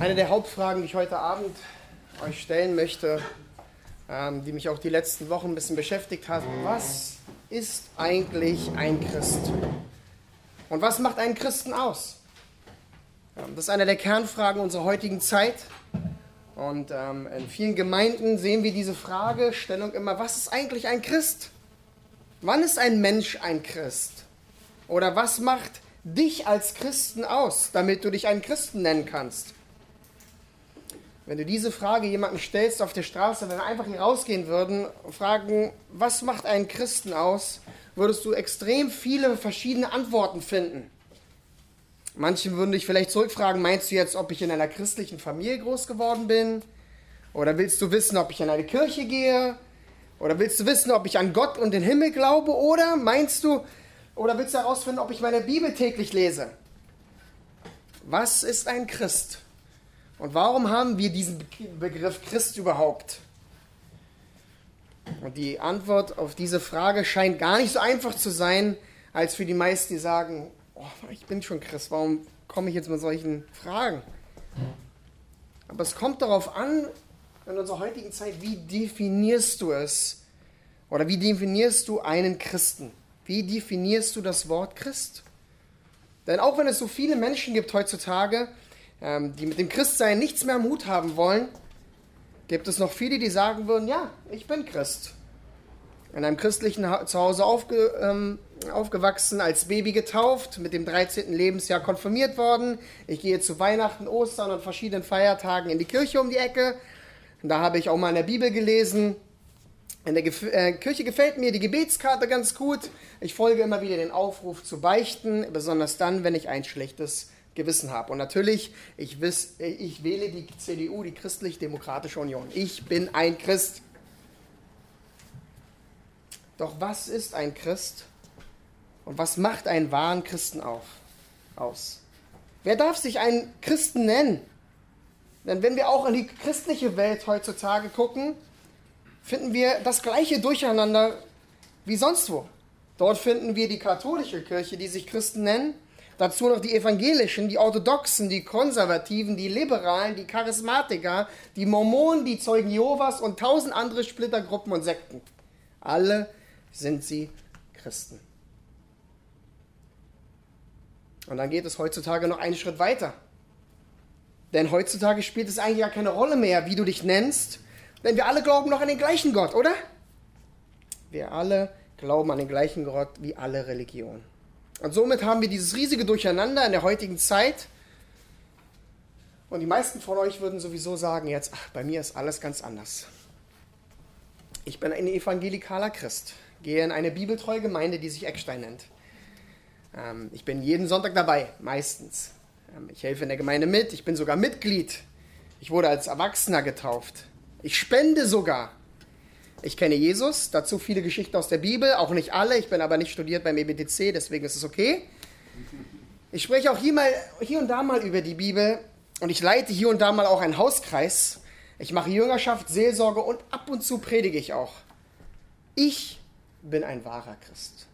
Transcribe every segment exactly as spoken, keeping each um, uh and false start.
Eine der Hauptfragen, die ich heute Abend euch stellen möchte, ähm, die mich auch die letzten Wochen ein bisschen beschäftigt hat: Was ist eigentlich ein Christ? Und was macht einen Christen aus? Ähm, das ist eine der Kernfragen unserer heutigen Zeit. Und ähm, in vielen Gemeinden sehen wir diese Fragestellung immer: Was ist eigentlich ein Christ? Wann ist ein Mensch ein Christ? Oder was macht dich als Christen aus, damit du dich einen Christen nennen kannst? Wenn du diese Frage jemandem stellst auf der Straße, wenn wir einfach hier rausgehen würden und fragen, was macht einen Christen aus, würdest du extrem viele verschiedene Antworten finden. Manche würden dich vielleicht zurückfragen: Meinst du jetzt, ob ich in einer christlichen Familie groß geworden bin? Oder willst du wissen, ob ich in eine Kirche gehe? Oder willst du wissen, ob ich an Gott und den Himmel glaube? Oder meinst du, oder willst du herausfinden, ob ich meine Bibel täglich lese? Was ist ein Christ? Und warum haben wir diesen Begriff Christ überhaupt? Und die Antwort auf diese Frage scheint gar nicht so einfach zu sein, als für die meisten, die sagen: Oh, ich bin schon Christ, warum komme ich jetzt mit solchen Fragen? Aber es kommt darauf an, in unserer heutigen Zeit, wie definierst du es? Oder wie definierst du einen Christen? Wie definierst du das Wort Christ? Denn auch wenn es so viele Menschen gibt heutzutage, die mit dem Christsein nichts mehr am Hut haben wollen, gibt es noch viele, die sagen würden: Ja, ich bin Christ. In einem christlichen Zuhause aufge, ähm, aufgewachsen, als Baby getauft, mit dem dreizehnten Lebensjahr konfirmiert worden. Ich gehe zu Weihnachten, Ostern und verschiedenen Feiertagen in die Kirche um die Ecke. Und da habe ich auch mal in der Bibel gelesen. In der Gef- äh, Kirche gefällt mir die Gebetskarte ganz gut. Ich folge immer wieder den Aufruf zu beichten, besonders dann, wenn ich ein schlechtes Gewissen habe. Und natürlich, ich, wiss, ich wähle die C D U, die Christlich-Demokratische Union. Ich bin ein Christ. Doch was ist ein Christ? Und was macht einen wahren Christen auf, aus? Wer darf sich einen Christen nennen? Denn wenn wir auch in die christliche Welt heutzutage gucken, finden wir das gleiche Durcheinander wie sonst wo. Dort finden wir die katholische Kirche, die sich Christen nennen. Dazu noch die Evangelischen, die Orthodoxen, die Konservativen, die Liberalen, die Charismatiker, die Mormonen, die Zeugen Jehovas und tausend andere Splittergruppen und Sekten. Alle sind sie Christen. Und dann geht es heutzutage noch einen Schritt weiter. Denn heutzutage spielt es eigentlich gar keine Rolle mehr, wie du dich nennst, denn wir alle glauben noch an den gleichen Gott, oder? Wir alle glauben an den gleichen Gott wie alle Religionen. Und somit haben wir dieses riesige Durcheinander in der heutigen Zeit. Und die meisten von euch würden sowieso sagen jetzt: Ach, bei mir ist alles ganz anders. Ich bin ein evangelikaler Christ, gehe in eine bibeltreue Gemeinde, die sich Eckstein nennt. Ähm, ich bin jeden Sonntag dabei, meistens. Ähm, ich helfe in der Gemeinde mit, ich bin sogar Mitglied. Ich wurde als Erwachsener getauft. Ich spende sogar. Ich kenne Jesus, dazu viele Geschichten aus der Bibel, auch nicht alle. Ich bin aber nicht studiert beim E B T C, deswegen ist es okay. Ich spreche auch hier, mal, hier und da mal über die Bibel und ich leite hier und da mal auch einen Hauskreis. Ich mache Jüngerschaft, Seelsorge und ab und zu predige ich auch. Ich bin ein wahrer Christ.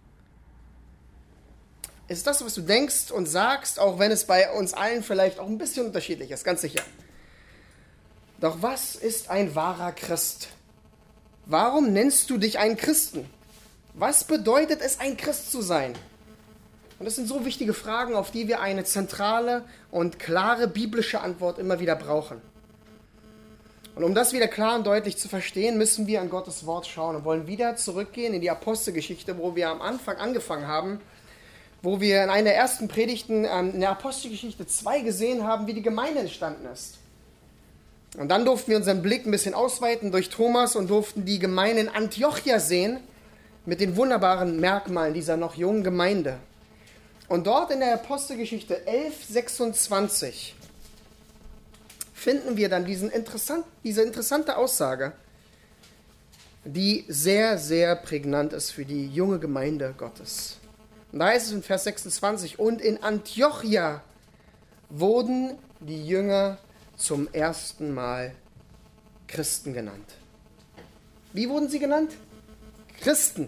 Ist das, was du denkst und sagst, auch wenn es bei uns allen vielleicht auch ein bisschen unterschiedlich ist, ganz sicher. Doch was ist ein wahrer Christ? Warum nennst du dich einen Christen? Was bedeutet es, ein Christ zu sein? Und das sind so wichtige Fragen, auf die wir eine zentrale und klare biblische Antwort immer wieder brauchen. Und um das wieder klar und deutlich zu verstehen, müssen wir an Gottes Wort schauen und wollen wieder zurückgehen in die Apostelgeschichte, wo wir am Anfang angefangen haben, wo wir in einer der ersten Predigten in der Apostelgeschichte zwei gesehen haben, wie die Gemeinde entstanden ist. Und dann durften wir unseren Blick ein bisschen ausweiten durch Thomas und durften die Gemeinde in Antiochia sehen mit den wunderbaren Merkmalen dieser noch jungen Gemeinde. Und dort in der Apostelgeschichte elf sechsundzwanzig finden wir dann diesen interessant, diese interessante Aussage, die sehr, sehr prägnant ist für die junge Gemeinde Gottes. Und da heißt es in Vers sechsundzwanzig: Und in Antiochia wurden die Jünger zum ersten Mal Christen genannt. Wie wurden sie genannt? Christen.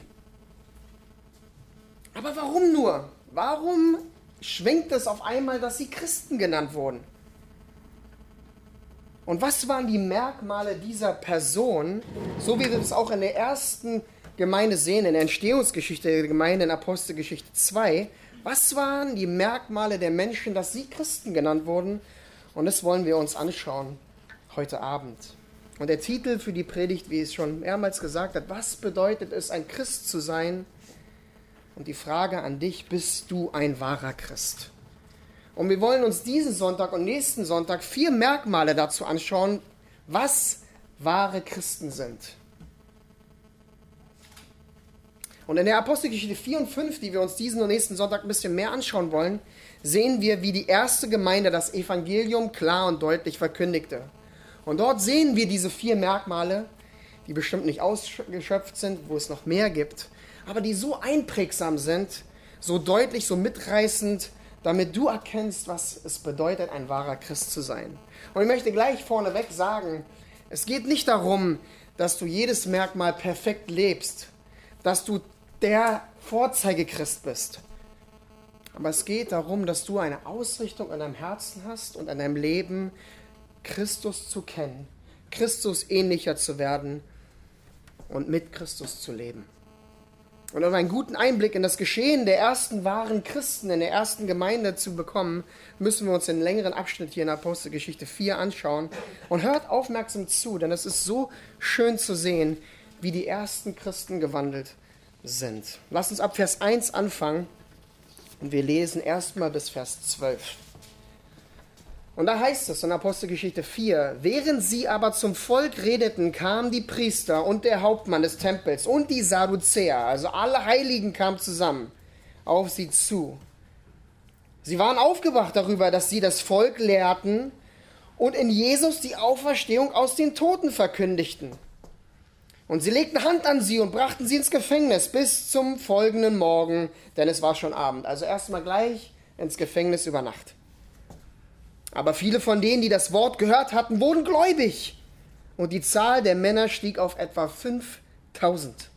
Aber warum nur? Warum schwenkt es auf einmal, dass sie Christen genannt wurden? Und was waren die Merkmale dieser Person, so wie wir das auch in der ersten Gemeinde sehen, in der Entstehungsgeschichte der Gemeinde in Apostelgeschichte zwei, was waren die Merkmale der Menschen, dass sie Christen genannt wurden? Und das wollen wir uns anschauen heute Abend. Und der Titel für die Predigt, wie es schon mehrmals gesagt hat, was bedeutet es, ein Christ zu sein? Und die Frage an dich, bist du ein wahrer Christ? Und wir wollen uns diesen Sonntag und nächsten Sonntag vier Merkmale dazu anschauen, was wahre Christen sind. Und in der Apostelgeschichte vier und fünf, die wir uns diesen und nächsten Sonntag ein bisschen mehr anschauen wollen, sehen wir, wie die erste Gemeinde das Evangelium klar und deutlich verkündigte. Und dort sehen wir diese vier Merkmale, die bestimmt nicht ausgeschöpft sind, wo es noch mehr gibt, aber die so einprägsam sind, so deutlich, so mitreißend, damit du erkennst, was es bedeutet, ein wahrer Christ zu sein. Und ich möchte gleich vorneweg sagen, es geht nicht darum, dass du jedes Merkmal perfekt lebst, dass du der Vorzeigechrist bist. Aber es geht darum, dass du eine Ausrichtung in deinem Herzen hast und in deinem Leben, Christus zu kennen, Christus ähnlicher zu werden und mit Christus zu leben. Und um einen guten Einblick in das Geschehen der ersten wahren Christen in der ersten Gemeinde zu bekommen, müssen wir uns den längeren Abschnitt hier in Apostelgeschichte vier anschauen. Und hört aufmerksam zu, denn es ist so schön zu sehen, wie die ersten Christen gewandelt sind. Lasst uns ab Vers eins anfangen und wir lesen erstmal bis Vers zwölf. Und da heißt es in Apostelgeschichte vier, während sie aber zum Volk redeten, kamen die Priester und der Hauptmann des Tempels und die Sadduzäer, also alle Heiligen kamen zusammen auf sie zu. Sie waren aufgewacht darüber, dass sie das Volk lehrten und in Jesus die Auferstehung aus den Toten verkündigten. Und sie legten Hand an sie und brachten sie ins Gefängnis bis zum folgenden Morgen, denn es war schon Abend. Also erstmal gleich ins Gefängnis über Nacht. Aber viele von denen, die das Wort gehört hatten, wurden gläubig. Und die Zahl der Männer stieg auf etwa fünftausend.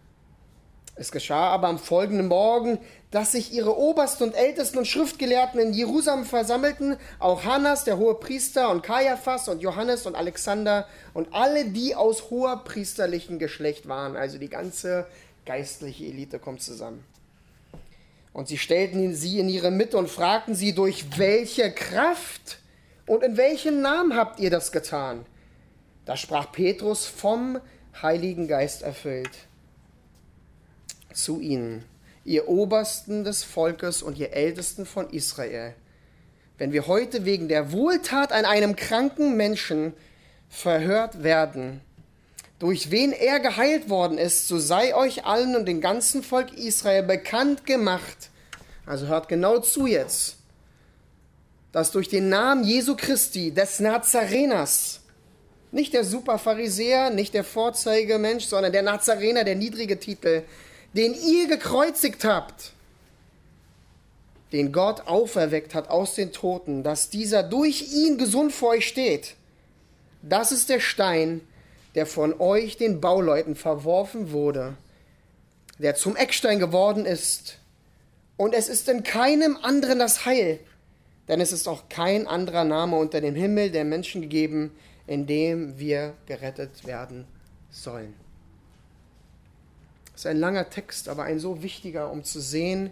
Es geschah aber am folgenden Morgen, dass sich ihre Obersten und Ältesten und Schriftgelehrten in Jerusalem versammelten, auch Hannas, der Hohepriester, und Kaiaphas und Johannes und Alexander und alle, die aus hoherpriesterlichem Geschlecht waren. Also die ganze geistliche Elite kommt zusammen. Und sie stellten sie in ihre Mitte und fragten sie, durch welche Kraft und in welchem Namen habt ihr das getan? Da sprach Petrus, vom Heiligen Geist erfüllt, zu ihnen: Ihr Obersten des Volkes und ihr Ältesten von Israel, wenn wir heute wegen der Wohltat an einem kranken Menschen verhört werden, durch wen er geheilt worden ist, so sei euch allen und dem ganzen Volk Israel bekannt gemacht, also hört genau zu jetzt, dass durch den Namen Jesu Christi, des Nazareners, nicht der Superpharisäer, nicht der Vorzeigemensch, sondern der Nazarener, der niedrige Titel, den ihr gekreuzigt habt, den Gott auferweckt hat aus den Toten, dass dieser durch ihn gesund vor euch steht. Das ist der Stein, der von euch, den Bauleuten, verworfen wurde, der zum Eckstein geworden ist. Und es ist in keinem anderen das Heil, denn es ist auch kein anderer Name unter dem Himmel der Menschen gegeben, in dem wir gerettet werden sollen. Das ist ein langer Text, aber ein so wichtiger, um zu sehen,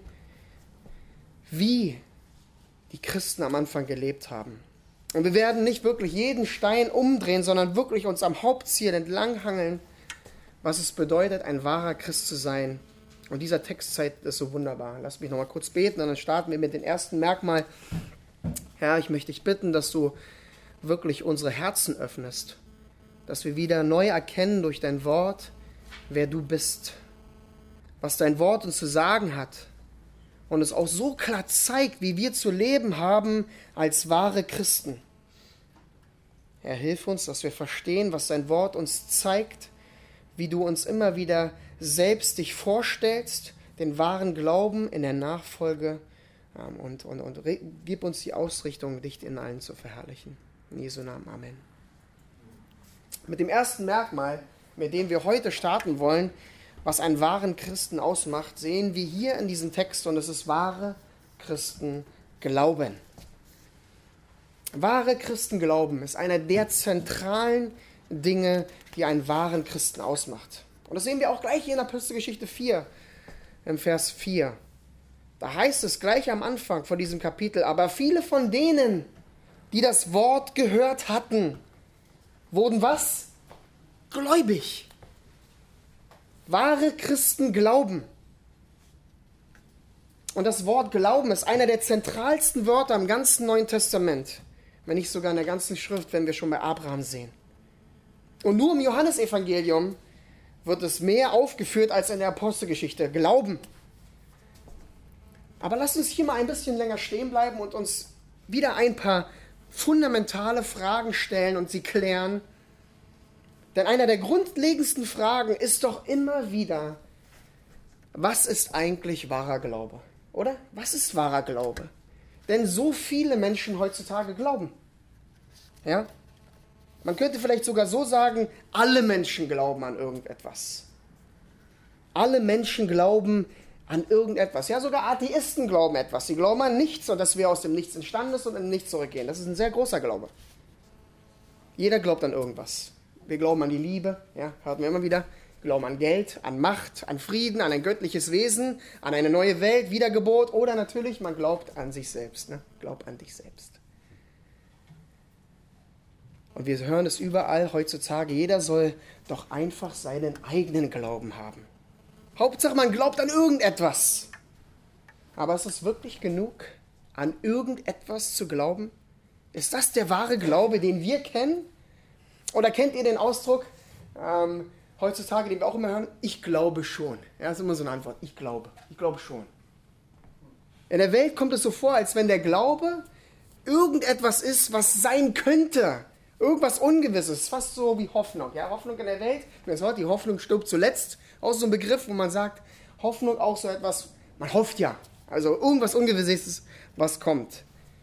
wie die Christen am Anfang gelebt haben. Und wir werden nicht wirklich jeden Stein umdrehen, sondern wirklich uns am Hauptziel entlanghangeln, was es bedeutet, ein wahrer Christ zu sein. Und dieser Text zeigt das so wunderbar. Lass mich noch mal kurz beten und dann starten wir mit dem ersten Merkmal. Herr, ich möchte dich bitten, dass du wirklich unsere Herzen öffnest, dass wir wieder neu erkennen durch dein Wort, wer du bist, was dein Wort uns zu sagen hat und es auch so klar zeigt, wie wir zu leben haben als wahre Christen. Herr, hilf uns, dass wir verstehen, was dein Wort uns zeigt, wie du uns immer wieder selbst dich vorstellst, den wahren Glauben in der Nachfolge, und, und, und gib uns die Ausrichtung, dich in allen zu verherrlichen. In Jesu Namen, Amen. Mit dem ersten Merkmal, mit dem wir heute starten wollen, was einen wahren Christen ausmacht, sehen wir hier in diesem Text, und es ist wahre Christen glauben. Wahre Christenglauben ist einer der zentralen Dinge, die einen wahren Christen ausmacht. Und das sehen wir auch gleich hier in Apostelgeschichte vier, im Vers vier. Da heißt es gleich am Anfang von diesem Kapitel, aber viele von denen, die das Wort gehört hatten, wurden was? Gläubig. Wahre Christen glauben. Und das Wort Glauben ist einer der zentralsten Wörter im ganzen Neuen Testament. Wenn nicht sogar in der ganzen Schrift, wenn wir schon bei Abraham sehen. Und nur im Johannesevangelium wird es mehr aufgeführt als in der Apostelgeschichte. Glauben. Aber lasst uns hier mal ein bisschen länger stehen bleiben und uns wieder ein paar fundamentale Fragen stellen und sie klären. Denn einer der grundlegendsten Fragen ist doch immer wieder, was ist eigentlich wahrer Glaube? Oder? Was ist wahrer Glaube? Denn so viele Menschen heutzutage glauben. Ja? Man könnte vielleicht sogar so sagen, alle Menschen glauben an irgendetwas. Alle Menschen glauben an irgendetwas. Ja, sogar Atheisten glauben etwas. Sie glauben an nichts und dass wir aus dem Nichts entstanden sind und in nichts zurückgehen. Das ist ein sehr großer Glaube. Jeder glaubt an irgendwas. Wir glauben an die Liebe, ja, hört man immer wieder. Wir glauben an Geld, an Macht, an Frieden, an ein göttliches Wesen, an eine neue Welt, Wiedergeburt oder natürlich, man glaubt an sich selbst. Ne? Glaub an dich selbst. Und wir hören es überall heutzutage, jeder soll doch einfach seinen eigenen Glauben haben. Hauptsache, man glaubt an irgendetwas. Aber ist es wirklich genug, an irgendetwas zu glauben? Ist das der wahre Glaube, den wir kennen? Oder kennt ihr den Ausdruck, ähm, heutzutage, den wir auch immer hören, ich glaube schon. Ja, das ist immer so eine Antwort, ich glaube, ich glaube schon. In der Welt kommt es so vor, als wenn der Glaube irgendetwas ist, was sein könnte. Irgendwas Ungewisses, fast so wie Hoffnung. Ja, Hoffnung in der Welt, das Wort, die Hoffnung stirbt zuletzt. Auch so ein Begriff, wo man sagt, Hoffnung auch so etwas, man hofft ja. Also irgendwas Ungewisses, was kommt.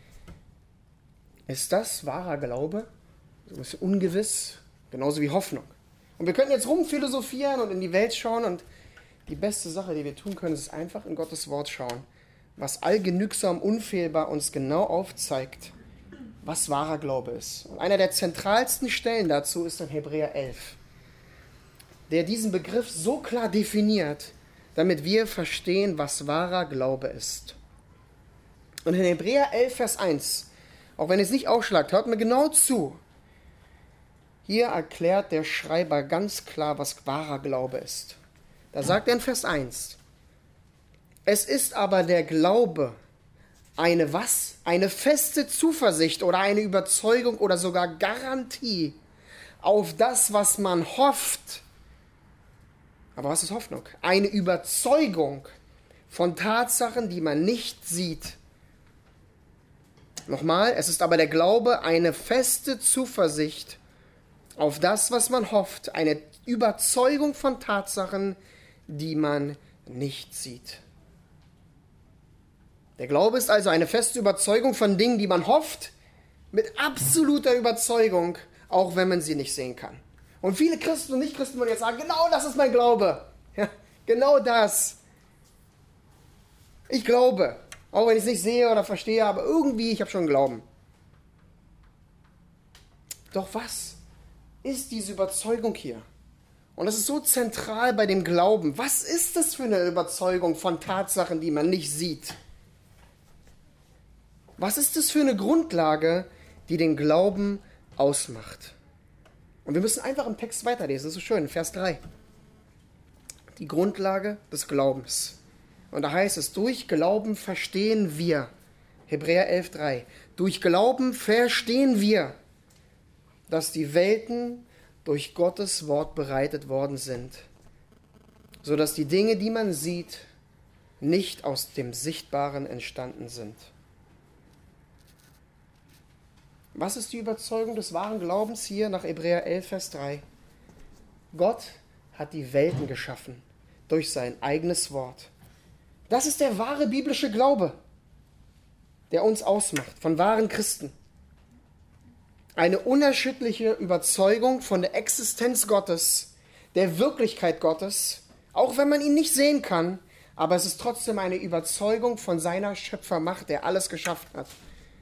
Ist das wahrer Glaube? So ein bisschen ungewiss, genauso wie Hoffnung. Und wir könnten jetzt rumphilosophieren und in die Welt schauen und die beste Sache, die wir tun können, ist einfach in Gottes Wort schauen, was allgenügsam, unfehlbar uns genau aufzeigt, was wahrer Glaube ist. Und einer der zentralsten Stellen dazu ist in Hebräer elf, der diesen Begriff so klar definiert, damit wir verstehen, was wahrer Glaube ist. Und in Hebräer elf, Vers eins, auch wenn ihr es nicht aufschlagt, hört mir genau zu. Hier erklärt der Schreiber ganz klar, was wahrer Glaube ist. Da sagt er in Vers eins, es ist aber der Glaube eine was? Eine feste Zuversicht oder eine Überzeugung oder sogar Garantie auf das, was man hofft. Aber was ist Hoffnung? Eine Überzeugung von Tatsachen, die man nicht sieht. Nochmal, es ist aber der Glaube eine feste Zuversicht auf das, was man hofft, eine Überzeugung von Tatsachen, die man nicht sieht. Der Glaube ist also eine feste Überzeugung von Dingen, die man hofft, mit absoluter Überzeugung, auch wenn man sie nicht sehen kann. Und viele Christen und Nicht-Christen würden jetzt sagen, genau das ist mein Glaube. Ja, genau das. Ich glaube, auch wenn ich es nicht sehe oder verstehe, aber irgendwie, ich habe schon Glauben. Doch was ist diese Überzeugung hier? Und das ist so zentral bei dem Glauben. Was ist das für eine Überzeugung von Tatsachen, die man nicht sieht? Was ist das für eine Grundlage, die den Glauben ausmacht? Und wir müssen einfach im Text weiterlesen. Das ist so schön, Vers drei. Die Grundlage des Glaubens. Und da heißt es, durch Glauben verstehen wir. Hebräer elf, drei. Durch Glauben verstehen wir, dass die Welten durch Gottes Wort bereitet worden sind, sodass die Dinge, die man sieht, nicht aus dem Sichtbaren entstanden sind. Was ist die Überzeugung des wahren Glaubens hier nach Hebräer elf, Vers drei? Gott hat die Welten geschaffen durch sein eigenes Wort. Das ist der wahre biblische Glaube, der uns ausmacht, von wahren Christen. Eine unerschütterliche Überzeugung von der Existenz Gottes, der Wirklichkeit Gottes, auch wenn man ihn nicht sehen kann, aber es ist trotzdem eine Überzeugung von seiner Schöpfermacht, der alles geschaffen hat.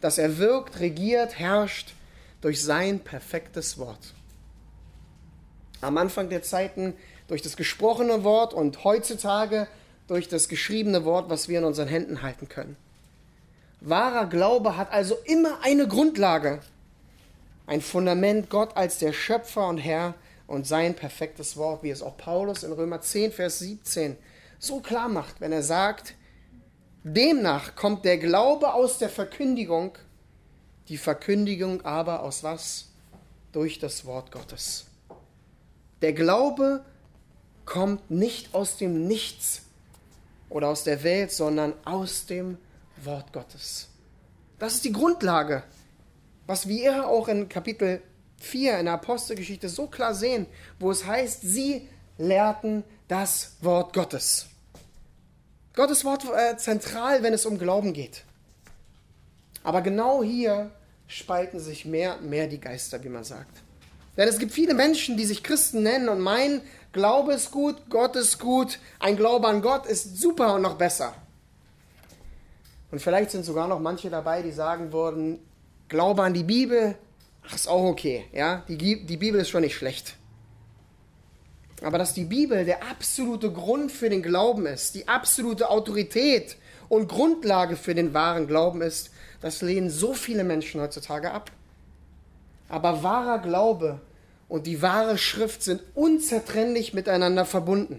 dass er wirkt, regiert, herrscht durch sein perfektes Wort. Am Anfang der Zeiten durch das gesprochene Wort und heutzutage durch das geschriebene Wort, was wir in unseren Händen halten können. Wahrer Glaube hat also immer eine Grundlage, ein Fundament, Gott als der Schöpfer und Herr und sein perfektes Wort, wie es auch Paulus in Römer zehn, Vers siebzehn so klar macht, wenn er sagt, demnach kommt der Glaube aus der Verkündigung, die Verkündigung aber aus was? Durch das Wort Gottes. Der Glaube kommt nicht aus dem Nichts oder aus der Welt, sondern aus dem Wort Gottes. Das ist die Grundlage, was wir auch in Kapitel vier in der Apostelgeschichte so klar sehen, wo es heißt, sie lehrten das Wort Gottes. Gottes Wort äh, zentral, wenn es um Glauben geht. Aber genau hier spalten sich mehr und mehr die Geister, wie man sagt. Denn es gibt viele Menschen, die sich Christen nennen und meinen, Glaube ist gut, Gott ist gut, ein Glaube an Gott ist super und noch besser. Und vielleicht sind sogar noch manche dabei, die sagen würden, Glaube an die Bibel, ach, ist auch okay, ja, die, die Bibel ist schon nicht schlecht. Aber dass die Bibel der absolute Grund für den Glauben ist, die absolute Autorität und Grundlage für den wahren Glauben ist, das lehnen so viele Menschen heutzutage ab. Aber wahrer Glaube und die wahre Schrift sind unzertrennlich miteinander verbunden.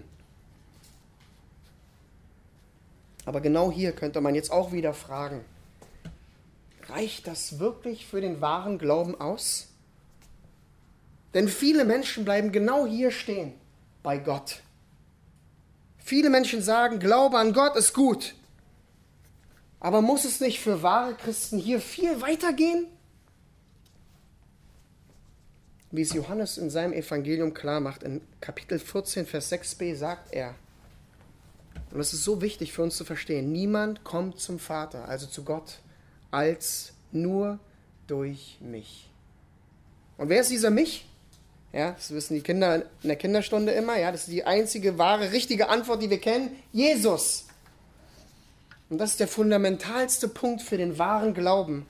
Aber genau hier könnte man jetzt auch wieder fragen, reicht das wirklich für den wahren Glauben aus? Denn viele Menschen bleiben genau hier stehen, bei Gott. Viele Menschen sagen, Glaube an Gott ist gut. Aber muss es nicht für wahre Christen hier viel weitergehen? Wie es Johannes in seinem Evangelium klar macht, in Kapitel vierzehn, Vers sechs b sagt er, und das ist so wichtig für uns zu verstehen, niemand kommt zum Vater, also zu Gott, als nur durch mich. Und wer ist dieser mich? Ja, das wissen die Kinder in der Kinderstunde immer. Ja, das ist die einzige wahre, richtige Antwort, die wir kennen. Jesus. Und das ist der fundamentalste Punkt für den wahren Glauben.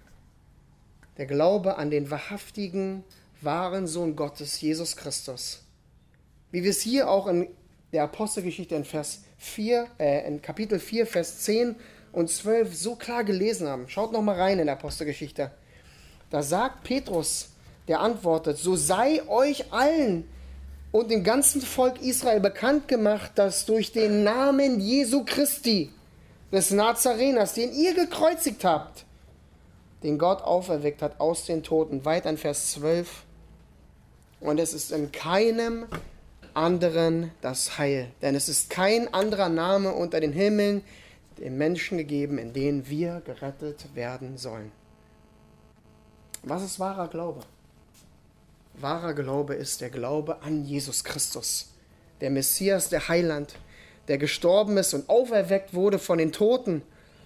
Der Glaube an den wahrhaftigen, wahren Sohn Gottes, Jesus Christus. Wie wir es hier auch in der Apostelgeschichte in Vers vier, äh, in Kapitel vier, Vers zehn und zwölf so klar gelesen haben. Schaut noch mal rein in der Apostelgeschichte. Da sagt Petrus, der antwortet, so sei euch allen und dem ganzen Volk Israel bekannt gemacht, dass durch den Namen Jesu Christi, des Nazareners, den ihr gekreuzigt habt, den Gott auferweckt hat aus den Toten. Weiter in Vers zwölf. Und es ist in keinem anderen das Heil, denn es ist kein anderer Name unter den Himmeln den Menschen gegeben, in denen wir gerettet werden sollen. Was ist wahrer Glaube? Wahrer Glaube ist der Glaube an Jesus Christus, der Messias, der Heiland, der gestorben ist und auferweckt wurde von den Toten.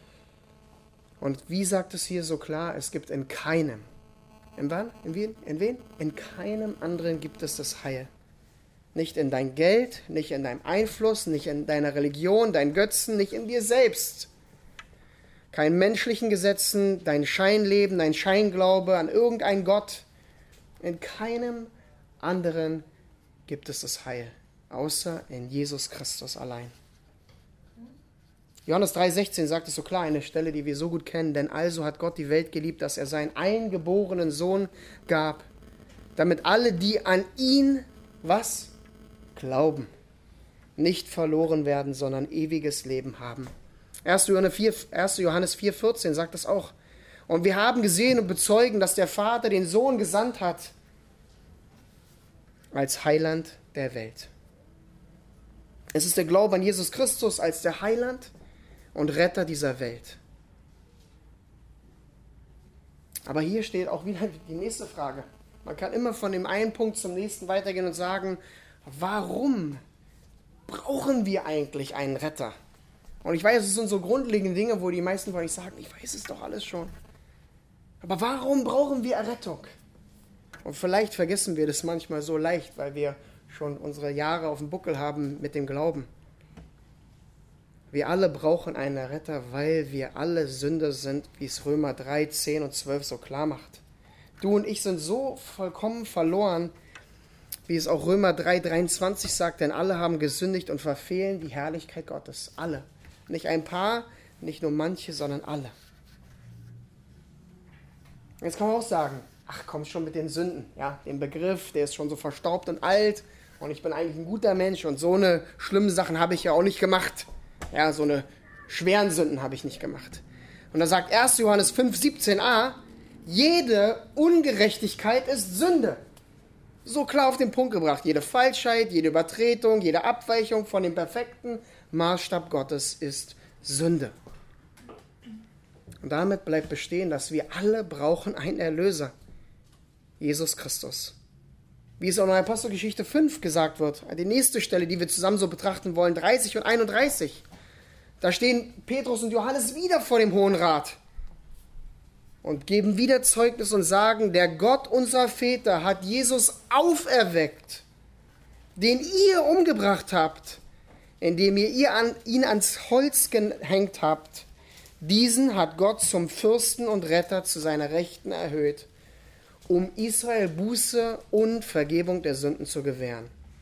Und wie sagt es hier so klar, es gibt in keinem, in wann? In wen? In wen? In keinem anderen gibt es das Heil. Nicht in dein Geld, nicht in deinem Einfluss, nicht in deiner Religion, deinen Götzen, nicht in dir selbst. Kein menschlichen Gesetzen, dein Scheinleben, dein Scheinglaube an irgendeinen Gott. In keinem anderen gibt es das Heil, außer in Jesus Christus allein. Johannes drei sechzehn sagt es so klar, eine Stelle, die wir so gut kennen, denn also hat Gott die Welt geliebt, dass er seinen eingeborenen Sohn gab, damit alle, die an ihn, was? Glauben, nicht verloren werden, sondern ewiges Leben haben. erster Johannes vier vierzehn sagt das auch. Und wir haben gesehen und bezeugen, dass der Vater den Sohn gesandt hat als Heiland der Welt. Es ist der Glaube an Jesus Christus als der Heiland und Retter dieser Welt. Aber hier steht auch wieder die nächste Frage. Man kann immer von dem einen Punkt zum nächsten weitergehen und sagen, warum brauchen wir eigentlich einen Retter? Und ich weiß, es sind so grundlegende Dinge, wo die meisten von euch sagen, ich weiß es doch alles schon. Aber warum brauchen wir Errettung? Und vielleicht vergessen wir das manchmal so leicht, weil wir schon unsere Jahre auf dem Buckel haben mit dem Glauben. Wir alle brauchen einen Retter, weil wir alle Sünder sind, wie es Römer drei, zehn und zwölf so klar macht. Du und ich sind so vollkommen verloren, wie es auch Römer drei, dreiundzwanzig sagt, denn alle haben gesündigt und verfehlen die Herrlichkeit Gottes. Alle. Nicht ein paar, nicht nur manche, sondern alle. Jetzt kann man auch sagen, ach komm schon mit den Sünden. Ja, den Begriff, der ist schon so verstaubt und alt und ich bin eigentlich ein guter Mensch und so eine schlimme Sachen habe ich ja auch nicht gemacht. Ja, so eine schweren Sünden habe ich nicht gemacht. Und da sagt erster Johannes fünf, siebzehn a, jede Ungerechtigkeit ist Sünde. So klar auf den Punkt gebracht. Jede Falschheit, jede Übertretung, jede Abweichung von dem perfekten Maßstab Gottes ist Sünde. Und damit bleibt bestehen, dass wir alle brauchen einen Erlöser. Jesus Christus. Wie es auch in Apostelgeschichte fünf gesagt wird, die nächste Stelle, die wir zusammen so betrachten wollen, dreißig und einunddreißig. Da stehen Petrus und Johannes wieder vor dem Hohen Rat und geben wieder Zeugnis und sagen, der Gott unserer Väter hat Jesus auferweckt, den ihr umgebracht habt, indem ihr, ihr an, ihn ans Holz gehängt habt. Diesen hat Gott zum Fürsten und Retter zu seiner Rechten erhöht, um Israel Buße und Vergebung der Sünden zu gewähren.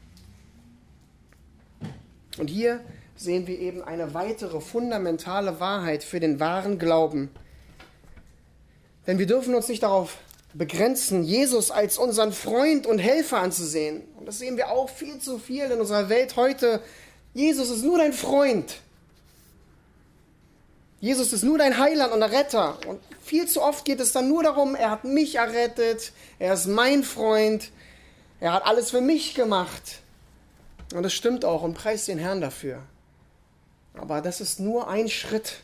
Und hier sehen wir eben eine weitere fundamentale Wahrheit für den wahren Glauben. Denn wir dürfen uns nicht darauf begrenzen, Jesus als unseren Freund und Helfer anzusehen. Und das sehen wir auch viel zu viel in unserer Welt heute. Jesus ist nur dein Freund. Jesus ist nur dein Heiland und Retter. Und viel zu oft geht es dann nur darum, er hat mich errettet, er ist mein Freund, er hat alles für mich gemacht. Und das stimmt auch und preist den Herrn dafür. Aber das ist nur ein Schritt.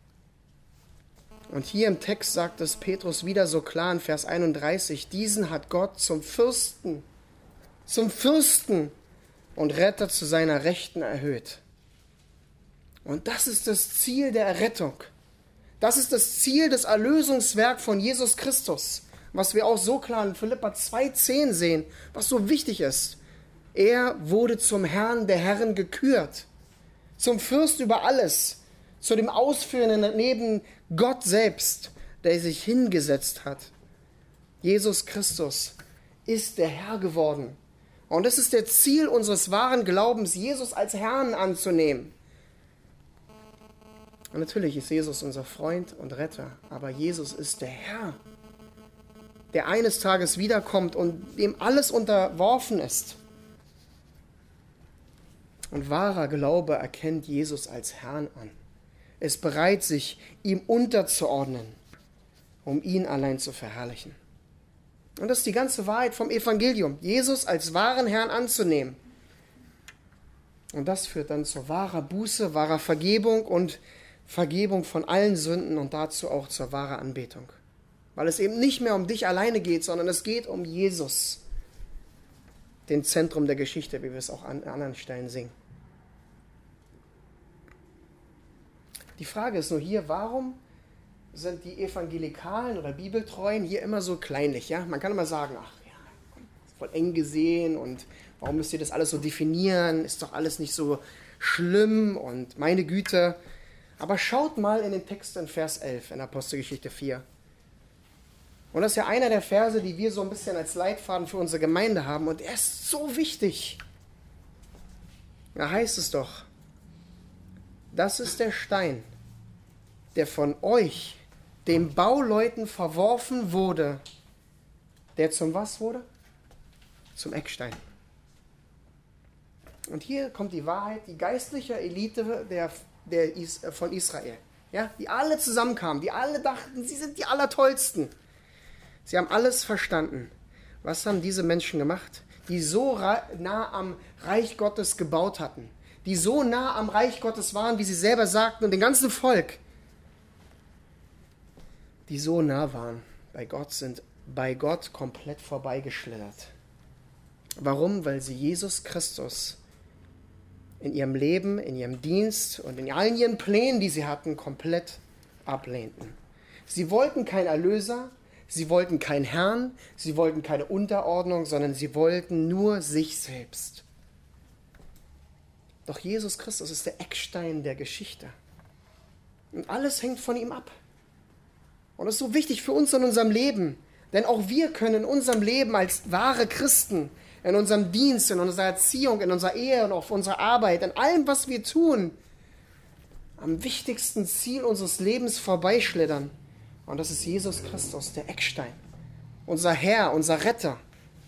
Und hier im Text sagt es Petrus wieder so klar in Vers einunddreißig, diesen hat Gott zum Fürsten, zum Fürsten und Retter zu seiner Rechten erhöht. Und das ist das Ziel der Errettung. Das ist das Ziel des Erlösungswerks von Jesus Christus, was wir auch so klar in Philipper zwei zehn sehen, was so wichtig ist. Er wurde zum Herrn der Herren gekürt, zum Fürst über alles, zu dem Ausführenden neben Gott selbst, der sich hingesetzt hat. Jesus Christus ist der Herr geworden. Und das ist das Ziel unseres wahren Glaubens, Jesus als Herrn anzunehmen. Und natürlich ist Jesus unser Freund und Retter, aber Jesus ist der Herr, der eines Tages wiederkommt und dem alles unterworfen ist. Und wahrer Glaube erkennt Jesus als Herrn an, ist bereit, sich ihm unterzuordnen, um ihn allein zu verherrlichen. Und das ist die ganze Wahrheit vom Evangelium, Jesus als wahren Herrn anzunehmen. Und das führt dann zu wahrer Buße, wahrer Vergebung und Vergebung von allen Sünden und dazu auch zur wahren Anbetung. Weil es eben nicht mehr um dich alleine geht, sondern es geht um Jesus, den Zentrum der Geschichte, wie wir es auch an anderen Stellen singen. Die Frage ist nur hier, warum sind die Evangelikalen oder Bibeltreuen hier immer so kleinlich? Ja? Man kann immer sagen, ach ja, voll eng gesehen und warum müsst ihr das alles so definieren? Ist doch alles nicht so schlimm und meine Güte. Aber schaut mal in den Text in Vers elf in Apostelgeschichte vier. Und das ist ja einer der Verse, die wir so ein bisschen als Leitfaden für unsere Gemeinde haben. Und er ist so wichtig. Da heißt es doch, das ist der Stein, der von euch, den Bauleuten, verworfen wurde. Der zum was wurde? Zum Eckstein. Und hier kommt die Wahrheit, die geistliche Elite der, der Is, von Israel. Ja, die alle zusammenkamen, die alle dachten, sie sind die Allertollsten. Sie haben alles verstanden. Was haben diese Menschen gemacht, die so nah am Reich Gottes gebaut hatten, die so nah am Reich Gottes waren, wie sie selber sagten, und dem ganzen Volk, die so nah waren bei Gott, sind bei Gott komplett vorbeigeschlittert. Warum? Weil sie Jesus Christus in ihrem Leben, in ihrem Dienst und in allen ihren Plänen, die sie hatten, komplett ablehnten. Sie wollten keinen Erlöser, sie wollten keinen Herrn, sie wollten keine Unterordnung, sondern sie wollten nur sich selbst. Doch Jesus Christus ist der Eckstein der Geschichte. Und alles hängt von ihm ab. Und das ist so wichtig für uns in unserem Leben. Denn auch wir können in unserem Leben als wahre Christen, in unserem Dienst, in unserer Erziehung, in unserer Ehe und auf unserer Arbeit, in allem, was wir tun, am wichtigsten Ziel unseres Lebens vorbeischlittern. Und das ist Jesus Christus, der Eckstein. Unser Herr, unser Retter.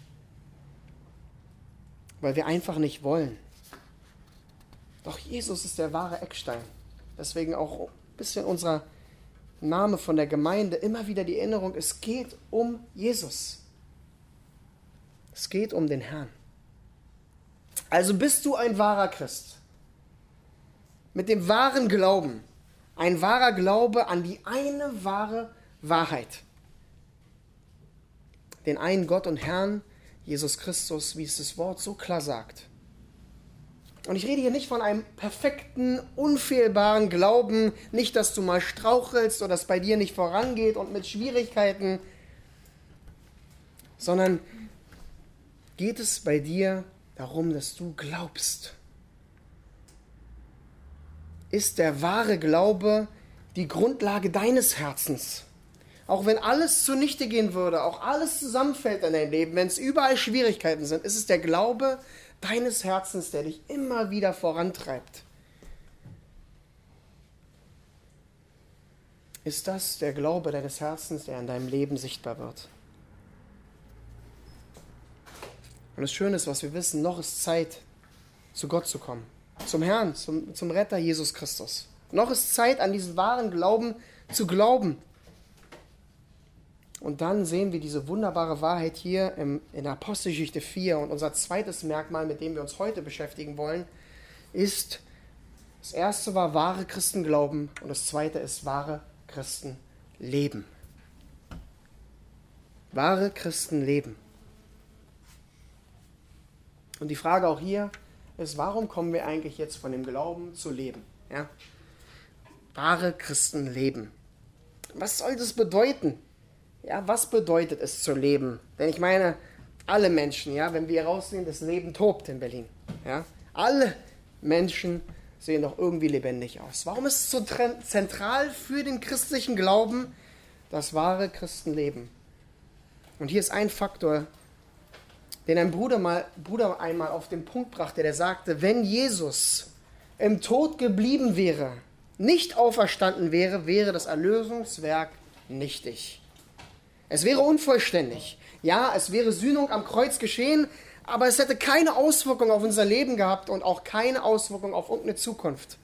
Weil wir einfach nicht wollen. Doch Jesus ist der wahre Eckstein. Deswegen auch ein bisschen unser Name von der Gemeinde, immer wieder die Erinnerung, es geht um Jesus. Es geht um den Herrn. Also bist du ein wahrer Christ. Mit dem wahren Glauben. Ein wahrer Glaube an die eine wahre Wahrheit. Den einen Gott und Herrn, Jesus Christus, wie es das Wort so klar sagt. Und ich rede hier nicht von einem perfekten, unfehlbaren Glauben, nicht, dass du mal strauchelst oder es bei dir nicht vorangeht und mit Schwierigkeiten, sondern geht es bei dir darum, dass du glaubst. Ist der wahre Glaube die Grundlage deines Herzens? Auch wenn alles zunichte gehen würde, auch alles zusammenfällt in deinem Leben, wenn es überall Schwierigkeiten sind, ist es der Glaube deines Herzens, der dich immer wieder vorantreibt. Ist das der Glaube deines Herzens, der in deinem Leben sichtbar wird? Und das Schöne ist, was wir wissen, noch ist Zeit, zu Gott zu kommen. Zum Herrn, zum, zum Retter Jesus Christus. Noch ist Zeit, an diesen wahren Glauben zu glauben. Und dann sehen wir diese wunderbare Wahrheit hier im, in der Apostelgeschichte vier. Und unser zweites Merkmal, mit dem wir uns heute beschäftigen wollen, ist, das erste war wahre Christenglauben und das zweite ist wahre Christenleben. Wahre Christenleben. Und die Frage auch hier ist, warum kommen wir eigentlich jetzt von dem Glauben zu Leben? Ja? Wahre Christenleben. Was soll das bedeuten? Ja, was bedeutet es zu leben? Denn ich meine, alle Menschen, ja, wenn wir raussehen, das Leben tobt in Berlin. Ja? Alle Menschen sehen doch irgendwie lebendig aus. Warum ist es so zentral für den christlichen Glauben, das wahre Christenleben? Und hier ist ein Faktor, den ein Bruder, mal, Bruder einmal auf den Punkt brachte, der sagte, wenn Jesus im Tod geblieben wäre, nicht auferstanden wäre, wäre das Erlösungswerk nichtig. Es wäre unvollständig. Ja, es wäre Sühnung am Kreuz geschehen, aber es hätte keine Auswirkung auf unser Leben gehabt und auch keine Auswirkung auf irgendeine Zukunft.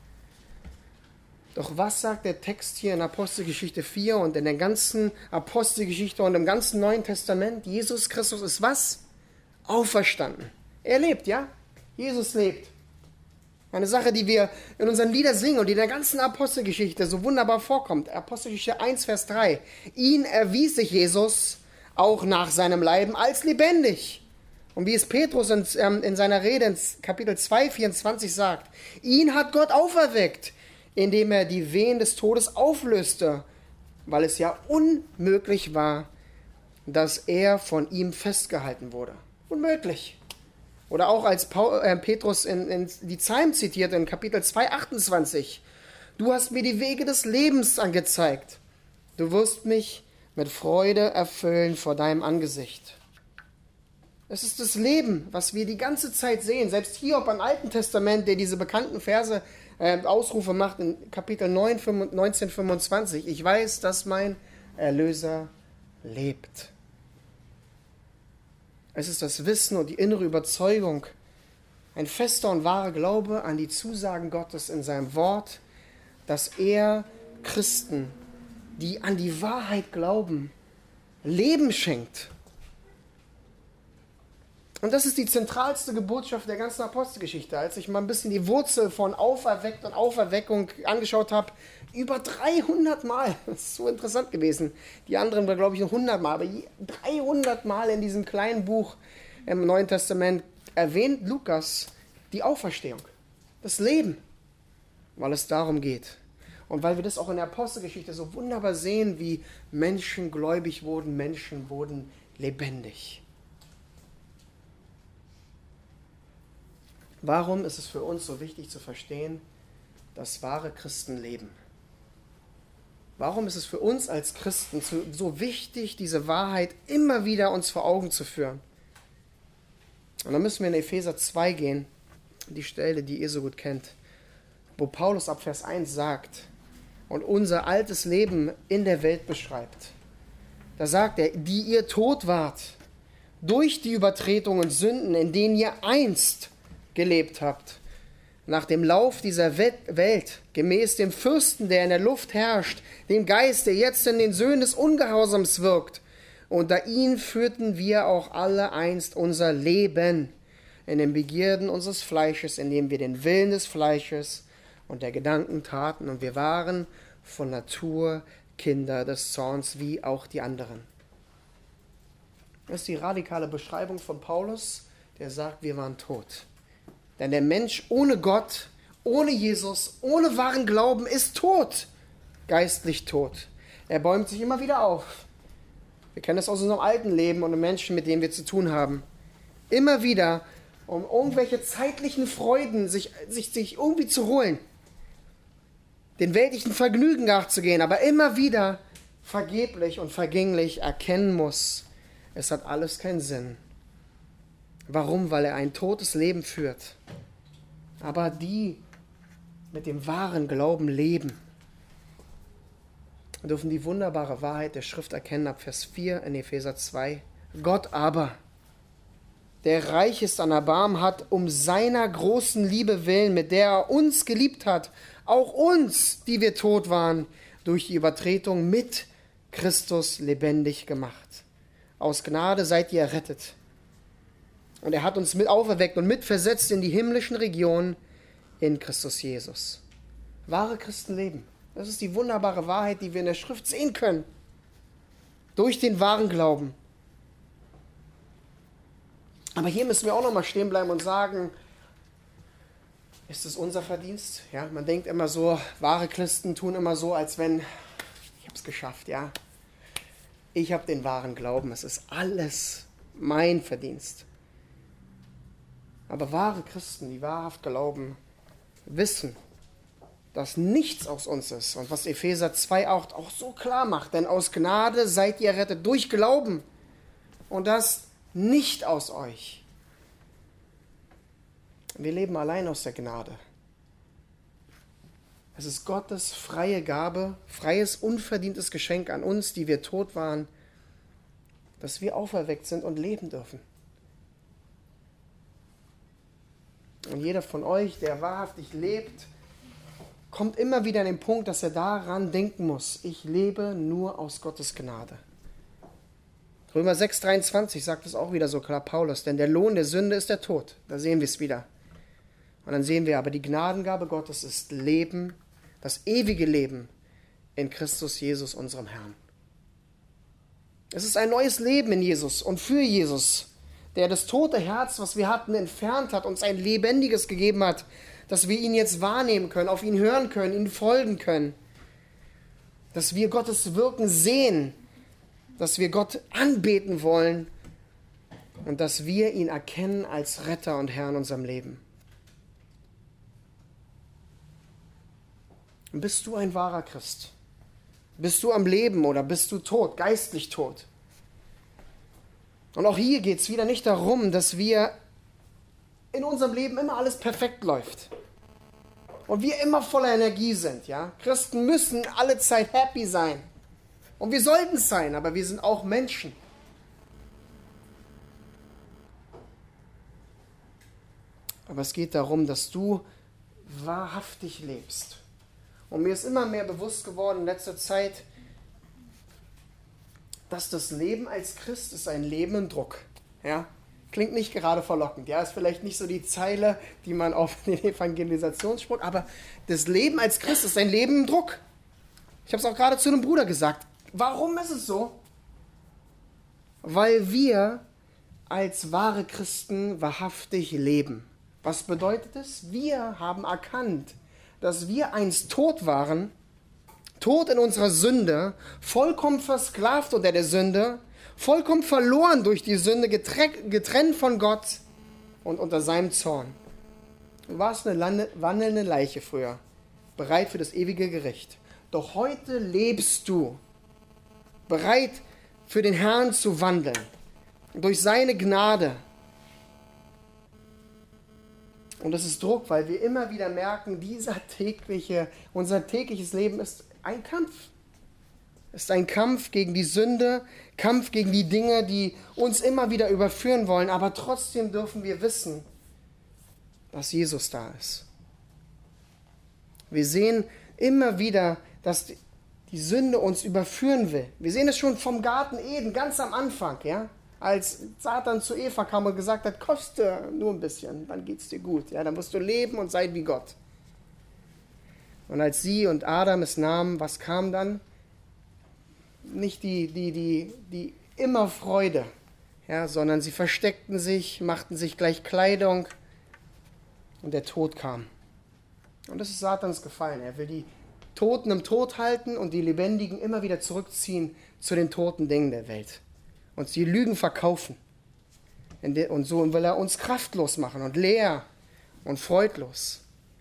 Doch was sagt der Text hier in Apostelgeschichte vier und in der ganzen Apostelgeschichte und im ganzen Neuen Testament? Jesus Christus ist was? Auferstanden. Er lebt, ja? Jesus lebt. Eine Sache, die wir in unseren Liedern singen und die in der ganzen Apostelgeschichte so wunderbar vorkommt. Apostelgeschichte eins, Vers drei. Ihn erwies sich Jesus auch nach seinem Leiden als lebendig. Und wie es Petrus in, ähm, in seiner Rede in Kapitel zwei, vierundzwanzig sagt. Ihn hat Gott auferweckt, indem er die Wehen des Todes auflöste, weil es ja unmöglich war, dass er von ihm festgehalten wurde. Unmöglich. Oder auch als Paul, äh, Petrus in, in die Psalmen zitiert in Kapitel zwei, achtundzwanzig. Du hast mir die Wege des Lebens angezeigt. Du wirst mich mit Freude erfüllen vor deinem Angesicht. Es ist das Leben, was wir die ganze Zeit sehen. Selbst Hiob im Alten Testament, der diese bekannten Verse, äh, Ausrufe macht in Kapitel neun, neunzehn, fünfundzwanzig. Ich weiß, dass mein Erlöser lebt. Es ist das Wissen und die innere Überzeugung, ein fester und wahrer Glaube an die Zusagen Gottes in seinem Wort, dass er Christen, die an die Wahrheit glauben, Leben schenkt. Und das ist die zentralste Botschaft der ganzen Apostelgeschichte. Als ich mal ein bisschen die Wurzel von Auferweckt und Auferweckung angeschaut habe, über dreihundert Mal, das ist so interessant gewesen. Die anderen war, glaube ich, nur hundert Mal, aber dreihundert Mal in diesem kleinen Buch im Neuen Testament erwähnt Lukas die Auferstehung, das Leben, weil es darum geht. Und weil wir das auch in der Apostelgeschichte so wunderbar sehen, wie Menschen gläubig wurden, Menschen wurden lebendig. Warum ist es für uns so wichtig zu verstehen, dass wahre Christen leben? Warum ist es für uns als Christen so wichtig, diese Wahrheit immer wieder uns vor Augen zu führen? Und dann müssen wir in Epheser zwei gehen, die Stelle, die ihr so gut kennt, wo Paulus ab Vers eins sagt und unser altes Leben in der Welt beschreibt. Da sagt er, die ihr tot wart, durch die Übertretungen und Sünden, in denen ihr einst gelebt habt, nach dem Lauf dieser Welt, gemäß dem Fürsten, der in der Luft herrscht, dem Geist, der jetzt in den Söhnen des Ungehorsams wirkt. Unter ihn führten wir auch alle einst unser Leben in den Begierden unseres Fleisches, indem wir den Willen des Fleisches und der Gedanken taten. Und wir waren von Natur Kinder des Zorns, wie auch die anderen. Das ist die radikale Beschreibung von Paulus, der sagt, wir waren tot. Denn der Mensch ohne Gott, ohne Jesus, ohne wahren Glauben ist tot, geistlich tot. Er bäumt sich immer wieder auf. Wir kennen das aus unserem alten Leben und den Menschen, mit denen wir zu tun haben. Immer wieder, um irgendwelche zeitlichen Freuden sich, sich, sich irgendwie zu holen, den weltlichen Vergnügen nachzugehen, aber immer wieder vergeblich und vergänglich erkennen muss, es hat alles keinen Sinn. Warum? Weil er ein totes Leben führt. Aber die mit dem wahren Glauben leben, dürfen die wunderbare Wahrheit der Schrift erkennen, ab Vers vier in Epheser zwei. Gott aber, der reich ist an Erbarmen, hat um seiner großen Liebe willen, mit der er uns geliebt hat, auch uns, die wir tot waren, durch die Übertretung mit Christus lebendig gemacht. Aus Gnade seid ihr errettet. Und er hat uns mit auferweckt und mitversetzt in die himmlischen Regionen in Christus Jesus. Wahre Christen leben. Das ist die wunderbare Wahrheit, die wir in der Schrift sehen können. Durch den wahren Glauben. Aber hier müssen wir auch nochmal stehen bleiben und sagen, ist es unser Verdienst? Ja, man denkt immer so, wahre Christen tun immer so, als wenn, ich habe es geschafft, ja. Ich habe den wahren Glauben, es ist alles mein Verdienst. Aber wahre Christen, die wahrhaft glauben, wissen, dass nichts aus uns ist. Und was Epheser zwei auch, auch so klar macht, denn aus Gnade seid ihr errettet durch Glauben. Und das nicht aus euch. Wir leben allein aus der Gnade. Es ist Gottes freie Gabe, freies, unverdientes Geschenk an uns, die wir tot waren, dass wir auferweckt sind und leben dürfen. Und jeder von euch, der wahrhaftig lebt, kommt immer wieder an den Punkt, dass er daran denken muss, ich lebe nur aus Gottes Gnade. Römer sechs dreiundzwanzig sagt es auch wieder so klar, Paulus, denn der Lohn der Sünde ist der Tod. Da sehen wir es wieder. Und dann sehen wir aber, die Gnadengabe Gottes ist Leben, das ewige Leben in Christus Jesus, unserem Herrn. Es ist ein neues Leben in Jesus und für Jesus, der das tote Herz, was wir hatten, entfernt hat, uns ein lebendiges gegeben hat, dass wir ihn jetzt wahrnehmen können, auf ihn hören können, ihm folgen können, dass wir Gottes Wirken sehen, dass wir Gott anbeten wollen und dass wir ihn erkennen als Retter und Herr in unserem Leben. Und bist du ein wahrer Christ? Bist du am Leben oder bist du tot, geistlich tot? Und auch hier geht es wieder nicht darum, dass wir in unserem Leben immer alles perfekt läuft und wir immer voller Energie sind. Ja? Christen müssen alle Zeit happy sein. Und wir sollten es sein, aber wir sind auch Menschen. Aber es geht darum, dass du wahrhaftig lebst. Und mir ist immer mehr bewusst geworden in letzter Zeit, dass das Leben als Christ ist ein Leben im Druck. Ja? Klingt nicht gerade verlockend. Ja? Ist vielleicht nicht so die Zeile, die man auf den Evangelisationsspruch, aber das Leben als Christ ist ein Leben im Druck. Ich habe es auch gerade zu einem Bruder gesagt. Warum ist es so? Weil wir als wahre Christen wahrhaftig leben. Was bedeutet es? Wir haben erkannt, dass wir einst tot waren, tot in unserer Sünde, vollkommen versklavt unter der Sünde, vollkommen verloren durch die Sünde, getrennt von Gott und unter seinem Zorn. Du warst eine lande- wandelnde Leiche früher, bereit für das ewige Gericht. Doch heute lebst du, bereit für den Herrn zu wandeln, durch seine Gnade. Und das ist Druck, weil wir immer wieder merken, dieser tägliche, unser tägliches Leben ist ein Kampf. Es ist ein Kampf gegen die Sünde, Kampf gegen die Dinge, die uns immer wieder überführen wollen. Aber trotzdem dürfen wir wissen, dass Jesus da ist. Wir sehen immer wieder, dass die Sünde uns überführen will. Wir sehen es schon vom Garten Eden, ganz am Anfang, ja? Als Satan zu Eva kam und gesagt hat, koste nur ein bisschen, dann geht's dir gut. Ja? Dann musst du leben und sein wie Gott. Und als sie und Adam es nahmen, was kam dann? Nicht die, die, die, die immer Freude, ja? Sondern sie versteckten sich, machten sich gleich Kleidung, und der Tod kam. Und das ist Satans Gefallen. Er will die Toten im Tod halten und die Lebendigen immer wieder zurückziehen zu den toten Dingen der Welt. Und die Lügen verkaufen. Und so will er uns kraftlos machen und leer und freudlos.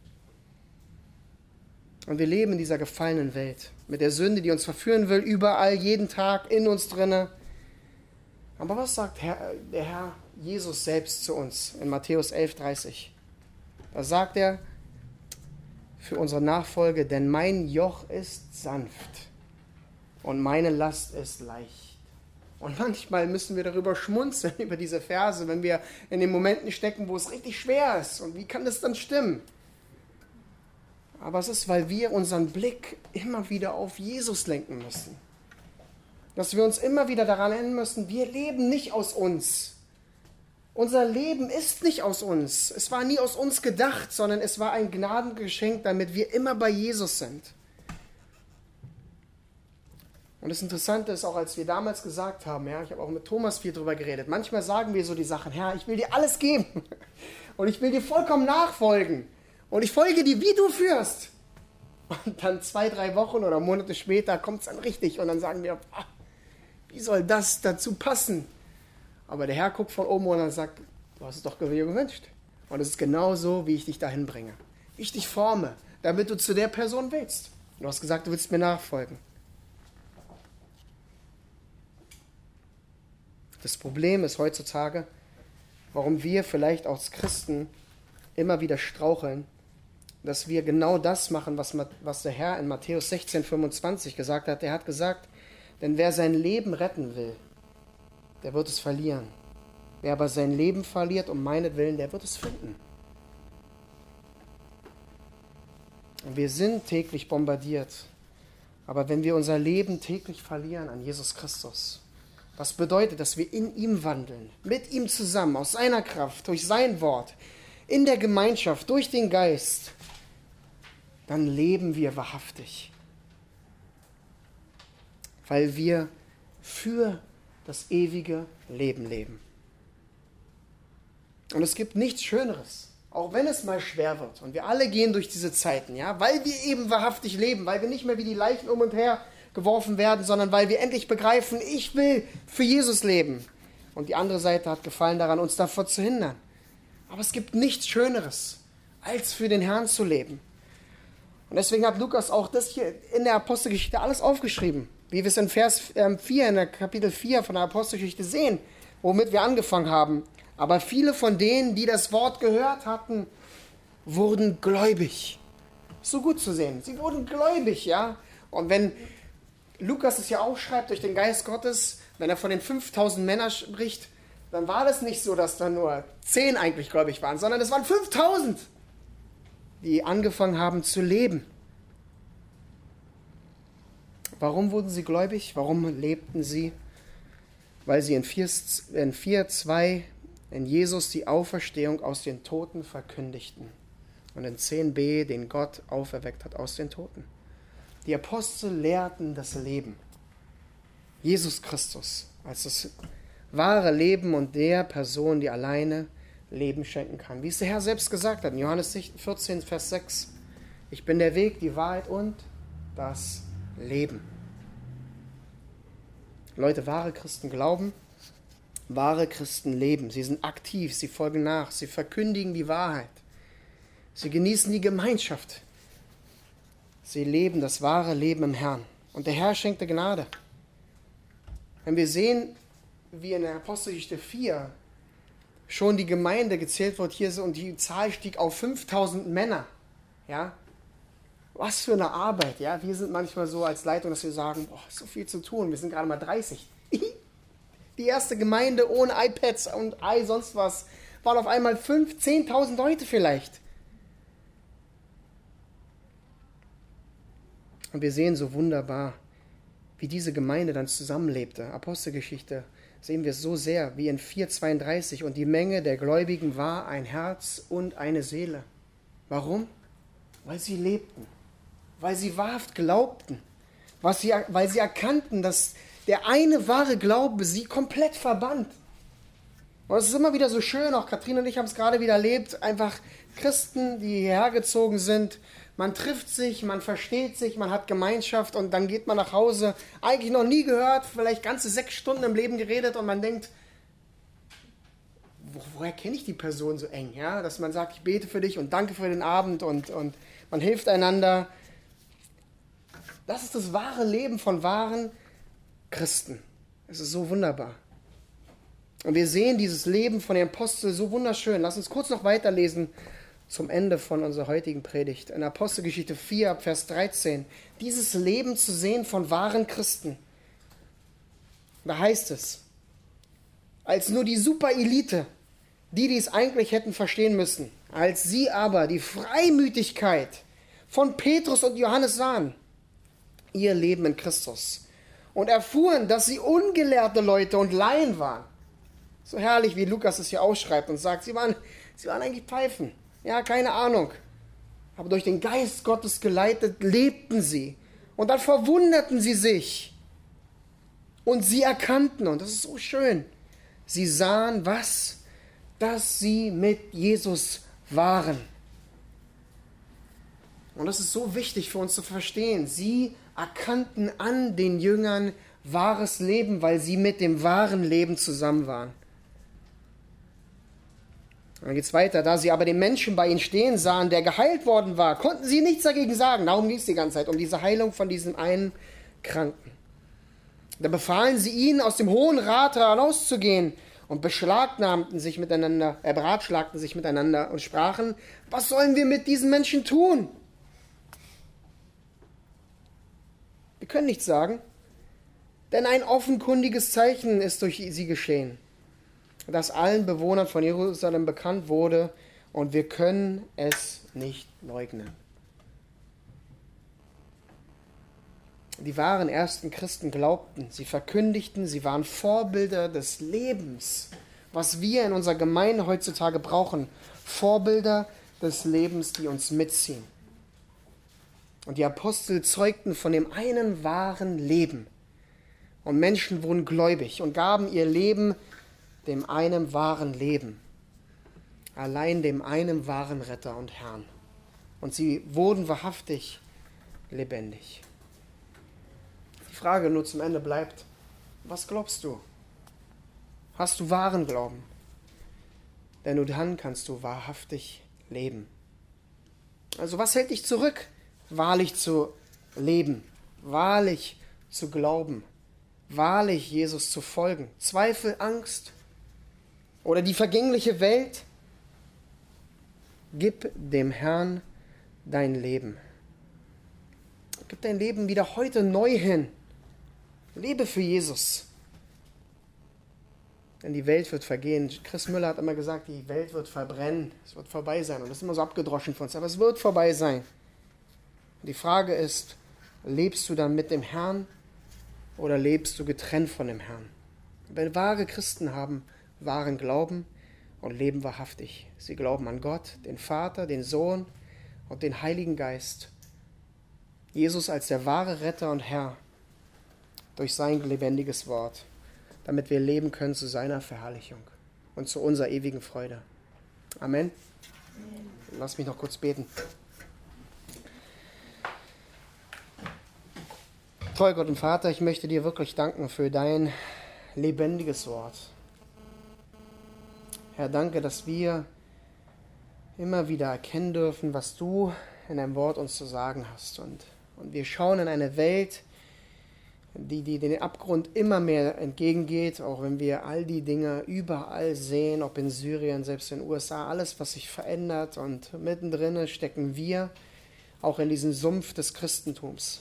Und wir leben in dieser gefallenen Welt. Mit der Sünde, die uns verführen will, überall, jeden Tag, in uns drinne. Aber was sagt Herr, der Herr Jesus selbst zu uns in Matthäus elf, dreißig? Da sagt er für unsere Nachfolge, denn mein Joch ist sanft und meine Last ist leicht. Und manchmal müssen wir darüber schmunzeln, über diese Verse, wenn wir in den Momenten stecken, wo es richtig schwer ist. Und wie kann das dann stimmen? Aber es ist, weil wir unseren Blick immer wieder auf Jesus lenken müssen. Dass wir uns immer wieder daran erinnern müssen, wir leben nicht aus uns. Unser Leben ist nicht aus uns. Es war nie aus uns gedacht, sondern es war ein Gnadengeschenk, damit wir immer bei Jesus sind. Und das Interessante ist auch, als wir damals gesagt haben, ja, ich habe auch mit Thomas viel drüber geredet, manchmal sagen wir so die Sachen, Herr, ich will dir alles geben und ich will dir vollkommen nachfolgen und ich folge dir, wie du führst. Und dann zwei, drei Wochen oder Monate später kommt es dann richtig und dann sagen wir, ah, wie soll das dazu passen? Aber der Herr guckt von oben und sagt, du hast es doch gewünscht. Und es ist genau so, wie ich dich dahin bringe. Ich dich forme, damit du zu der Person willst. Du hast gesagt, du willst mir nachfolgen. Das Problem ist heutzutage, warum wir vielleicht als Christen immer wieder straucheln, dass wir genau das machen, was, was der Herr in Matthäus sechzehn, fünfundzwanzig gesagt hat. Er hat gesagt, denn wer sein Leben retten will, der wird es verlieren. Wer aber sein Leben verliert um meinetwillen, der wird es finden. Und wir sind täglich bombardiert. Aber wenn wir unser Leben täglich verlieren an Jesus Christus, was bedeutet, dass wir in ihm wandeln, mit ihm zusammen, aus seiner Kraft, durch sein Wort, in der Gemeinschaft, durch den Geist, dann leben wir wahrhaftig. Weil wir für das ewige Leben leben. Und es gibt nichts Schöneres, auch wenn es mal schwer wird. Und wir alle gehen durch diese Zeiten, ja, weil wir eben wahrhaftig leben, weil wir nicht mehr wie die Leichen um und her geworfen werden, sondern weil wir endlich begreifen, ich will für Jesus leben. Und die andere Seite hat Gefallen daran, uns davor zu hindern. Aber es gibt nichts Schöneres, als für den Herrn zu leben. Und deswegen hat Lukas auch das hier in der Apostelgeschichte alles aufgeschrieben. Wie wir es in Vers vier, in der Kapitel vier von der Apostelgeschichte sehen, womit wir angefangen haben. Aber viele von denen, die das Wort gehört hatten, wurden gläubig. So gut zu sehen. Sie wurden gläubig, ja. Und wenn Lukas es ja auch schreibt durch den Geist Gottes, wenn er von den fünftausend Männern spricht, dann war das nicht so, dass da nur zehn eigentlich gläubig waren, sondern es waren fünftausend, die angefangen haben zu leben. Warum wurden sie gläubig? Warum lebten sie? Weil sie in vier, zwei in Jesus die Auferstehung aus den Toten verkündigten. Und in zehn b den Gott auferweckt hat aus den Toten. Die Apostel lehrten das Leben. Jesus Christus als das wahre Leben und der Person, die alleine Leben schenken kann. Wie es der Herr selbst gesagt hat in Johannes vierzehn, Vers sechs. Ich bin der Weg, die Wahrheit und das Leben. Leute, wahre Christen glauben, wahre Christen leben. Sie sind aktiv, sie folgen nach, sie verkündigen die Wahrheit. Sie genießen die Gemeinschaft. Sie leben das wahre Leben im Herrn. Und der Herr schenkte Gnade. Wenn wir sehen, wie in der Apostelgeschichte vier schon die Gemeinde gezählt wird hier so, und die Zahl stieg auf fünftausend Männer. Ja? Was für eine Arbeit. Ja? Wir sind manchmal so als Leitung, dass wir sagen, boah, so viel zu tun, wir sind gerade mal dreißig. Die erste Gemeinde ohne iPads und i sonst was waren auf einmal fünftausend, zehntausend Leute vielleicht. Und wir sehen so wunderbar, wie diese Gemeinde dann zusammenlebte. Apostelgeschichte sehen wir es so sehr, wie in vier zweiunddreißig. Und die Menge der Gläubigen war ein Herz und eine Seele. Warum? Weil sie lebten. Weil sie wahrhaft glaubten. Weil sie, weil sie erkannten, dass der eine wahre Glaube sie komplett verband. Und es ist immer wieder so schön, auch Katrin und ich haben es gerade wieder erlebt, einfach Christen, die hierher gezogen sind. Man trifft sich, man versteht sich, man hat Gemeinschaft und dann geht man nach Hause. Eigentlich noch nie gehört, vielleicht ganze sechs Stunden im Leben geredet und man denkt, wo, woher kenne ich die Person so eng? Ja? Dass man sagt, ich bete für dich und danke für den Abend und, und man hilft einander. Das ist das wahre Leben von wahren Christen. Es ist so wunderbar. Und wir sehen dieses Leben von den Aposteln so wunderschön. Lass uns kurz noch weiterlesen zum Ende von unserer heutigen Predigt. In Apostelgeschichte vier, Vers dreizehn. Dieses Leben zu sehen von wahren Christen. Da heißt es, als nur die Superelite, die dies eigentlich hätten verstehen müssen, als sie aber die Freimütigkeit von Petrus und Johannes sahen, ihr Leben in Christus, und erfuhren, dass sie ungelehrte Leute und Laien waren. So herrlich, wie Lukas es hier ausschreibt und sagt, sie waren, sie waren eigentlich Pfeifen. Ja, keine Ahnung. Aber durch den Geist Gottes geleitet, lebten sie. Und dann verwunderten sie sich. Und sie erkannten, und das ist so schön, sie sahen was? Dass sie mit Jesus waren. Und das ist so wichtig für uns zu verstehen. Sie erkannten an den Jüngern wahres Leben, weil sie mit dem wahren Leben zusammen waren. Dann geht es weiter. Da sie aber den Menschen bei ihnen stehen sahen, der geheilt worden war, konnten sie nichts dagegen sagen. Darum ging es die ganze Zeit, um diese Heilung von diesem einen Kranken. Da befahlen sie ihnen, aus dem Hohen Rat herauszugehen und beschlagnahmten sich miteinander, äh, beratschlagten sich miteinander und sprachen, was sollen wir mit diesen Menschen tun? Wir können nichts sagen, denn ein offenkundiges Zeichen ist durch sie geschehen, das allen Bewohnern von Jerusalem bekannt wurde, und wir können es nicht leugnen. Die wahren ersten Christen glaubten, sie verkündigten, sie waren Vorbilder des Lebens, was wir in unserer Gemeinde heutzutage brauchen. Vorbilder des Lebens, die uns mitziehen. Und die Apostel zeugten von dem einen wahren Leben. Und Menschen wurden gläubig und gaben ihr Leben dem einen wahren Leben. Allein dem einen wahren Retter und Herrn. Und sie wurden wahrhaftig lebendig. Die Frage nur zum Ende bleibt, was glaubst du? Hast du wahren Glauben? Denn nur dann kannst du wahrhaftig leben. Also was hält dich zurück, wahrlich zu leben, wahrlich zu glauben, wahrlich Jesus zu folgen? Zweifel, Angst oder die vergängliche Welt? Gib dem Herrn dein Leben. Gib dein Leben wieder heute neu hin. Lebe für Jesus. Denn die Welt wird vergehen. Chris Müller hat immer gesagt, die Welt wird verbrennen. Es wird vorbei sein. Und das ist immer so abgedroschen von uns. Aber es wird vorbei sein. Und die Frage ist, lebst du dann mit dem Herrn oder lebst du getrennt von dem Herrn? Wenn wahre Christen haben wahren Glauben und leben wahrhaftig. Sie glauben an Gott, den Vater, den Sohn und den Heiligen Geist. Jesus als der wahre Retter und Herr durch sein lebendiges Wort, damit wir leben können zu seiner Verherrlichung und zu unserer ewigen Freude. Amen. Lass mich noch kurz beten. Treuer Gott und Vater, ich möchte dir wirklich danken für dein lebendiges Wort. Herr, danke, dass wir immer wieder erkennen dürfen, was du in deinem Wort uns zu sagen hast. Und, und wir schauen in eine Welt, die, die den Abgrund immer mehr entgegengeht, auch wenn wir all die Dinge überall sehen, ob in Syrien, selbst in den U S A, alles, was sich verändert. Und mittendrin stecken wir auch in diesem Sumpf des Christentums.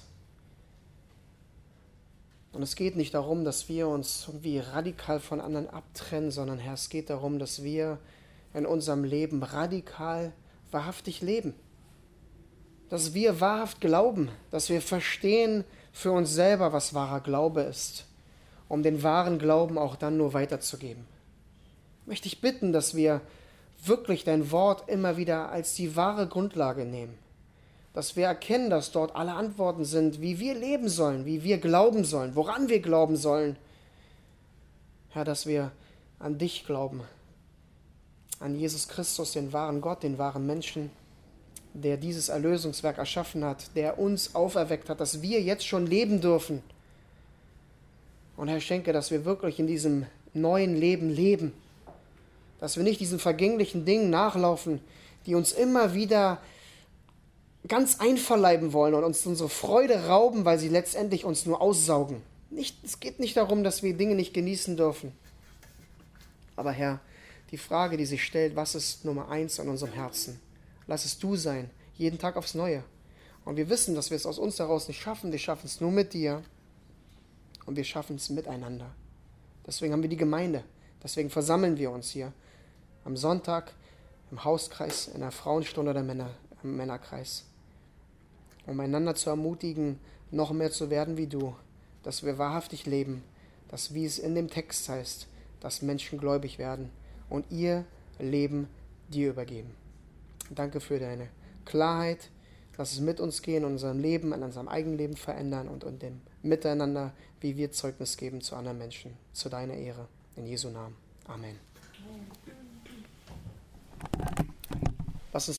Und es geht nicht darum, dass wir uns irgendwie radikal von anderen abtrennen, sondern Herr, es geht darum, dass wir in unserem Leben radikal, wahrhaftig leben. Dass wir wahrhaft glauben, dass wir verstehen für uns selber, was wahrer Glaube ist, um den wahren Glauben auch dann nur weiterzugeben. Möchte ich bitten, dass wir wirklich dein Wort immer wieder als die wahre Grundlage nehmen. Dass wir erkennen, dass dort alle Antworten sind, wie wir leben sollen, wie wir glauben sollen, woran wir glauben sollen. Herr, dass wir an dich glauben, an Jesus Christus, den wahren Gott, den wahren Menschen, der dieses Erlösungswerk erschaffen hat, der uns auferweckt hat, dass wir jetzt schon leben dürfen. Und Herr, schenke, dass wir wirklich in diesem neuen Leben leben, dass wir nicht diesen vergänglichen Dingen nachlaufen, die uns immer wieder ganz einverleiben wollen und uns unsere Freude rauben, weil sie letztendlich uns nur aussaugen. Nicht, es geht nicht darum, dass wir Dinge nicht genießen dürfen. Aber Herr, die Frage, die sich stellt, was ist Nummer eins an unserem Herzen? Lass es du sein, jeden Tag aufs Neue. Und wir wissen, dass wir es aus uns heraus nicht schaffen. Wir schaffen es nur mit dir und wir schaffen es miteinander. Deswegen haben wir die Gemeinde. Deswegen versammeln wir uns hier am Sonntag im Hauskreis, in der Frauenstunde der Männer, im Männerkreis, um einander zu ermutigen, noch mehr zu werden wie du, dass wir wahrhaftig leben, dass, wie es in dem Text heißt, dass Menschen gläubig werden und ihr Leben dir übergeben. Danke für deine Klarheit. Lass es mit uns gehen, in unserem Leben, in unserem eigenen Leben verändern und in dem Miteinander, wie wir Zeugnis geben zu anderen Menschen, zu deiner Ehre. In Jesu Namen. Amen. Lass uns